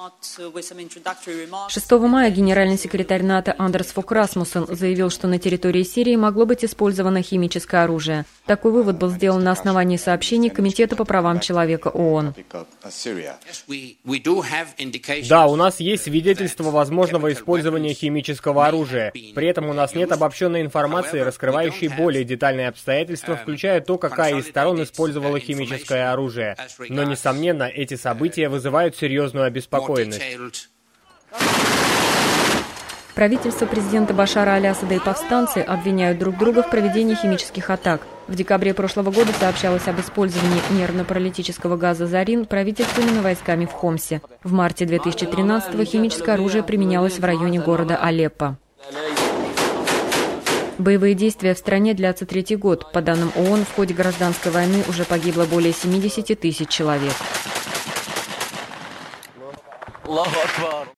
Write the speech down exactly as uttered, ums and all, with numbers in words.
шестого мая генеральный секретарь НАТО Андерс Фок Расмуссен заявил, что на территории Сирии могло быть использовано химическое оружие. Такой вывод был сделан на основании сообщений Комитета по правам человека ООН. Да, у нас есть свидетельство возможного использования химического оружия. При этом у нас нет обобщенной информации, раскрывающей более детальные обстоятельства, включая то, какая из сторон использовала химическое оружие. Но, несомненно, эти события вызывают серьезную обеспокоенность. Правительство президента Башара аль-Асада и повстанцы обвиняют друг друга в проведении химических атак. В декабре прошлого года сообщалось об использовании нервно-паралитического газа «Зарин» правительственными войсками в Хомсе. В марте две тысячи тринадцатого химическое оружие применялось в районе города Алеппо. Боевые действия в стране длятся третий год. По данным ООН, в ходе гражданской войны уже погибло более семидесяти тысяч человек.